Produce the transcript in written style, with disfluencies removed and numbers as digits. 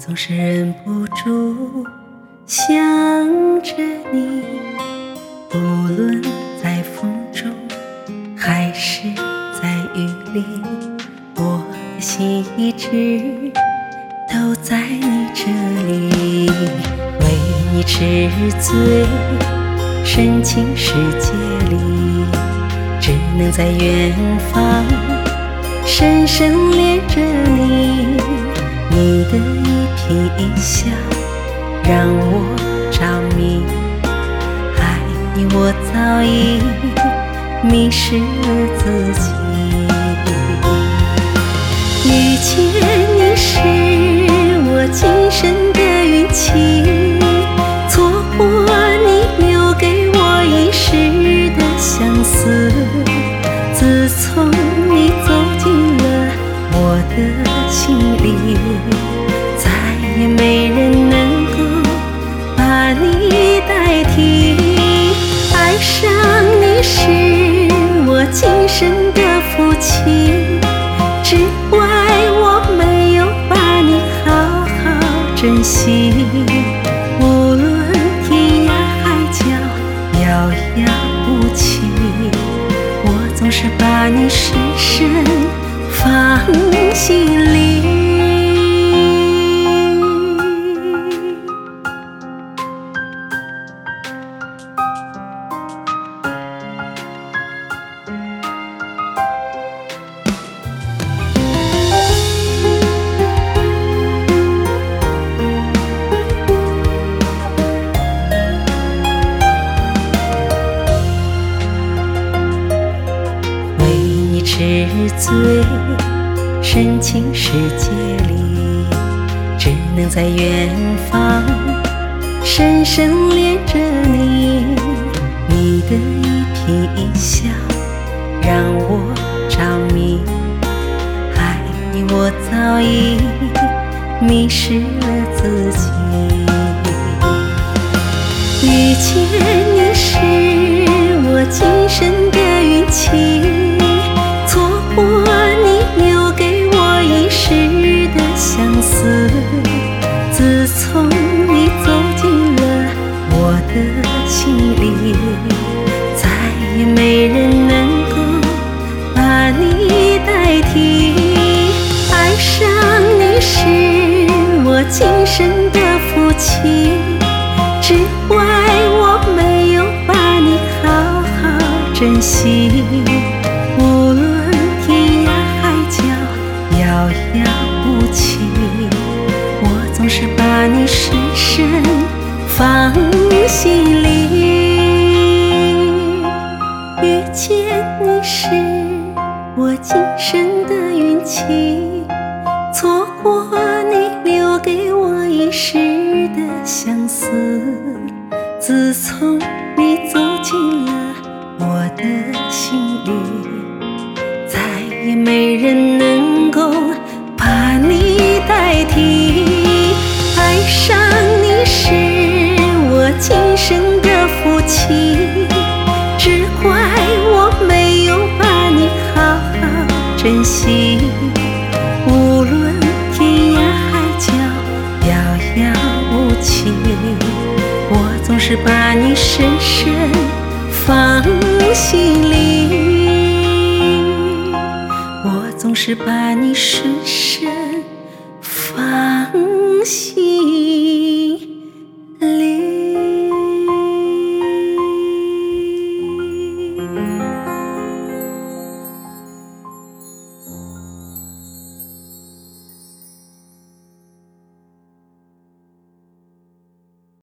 总是忍不住想着你，不论在风中还是在雨里，我的心一直都在你这里，为你痴醉，深情世界里，只能在远方深深恋着你。你的一颦一笑让我着迷，爱你我早已迷失了自己。遇见你是我今生的运气，错过你留给我一世的相思。自从你走进了我的心里，再也没人能够把你代替。爱上你是我今生的福气，只怪我没有把你好好珍惜。无论天涯海角遥遥无期，我总是把你深深放心里。痴醉，深情世界里，只能在远方深深恋着你。你的一颦一笑让我着迷，爱你我早已迷失了自己。遇见你是我今生的运气，错过你留给我一世的相思。自从你走进了我的心里，再也没人能够把你代替。爱上你是我今生的福气，只怪我没有把你好好珍惜。无论遥遥无期，我总是把你深深放心里。遇见你是我今生的运气，错过你留给我一世的相思。自从你走进了我的心里，再也没人能够把你代替。爱上你是我今生的福气，只怪我没有把你好好珍惜。无论天涯海角遥遥无期，我总是把你深深放心里。我总是把你深深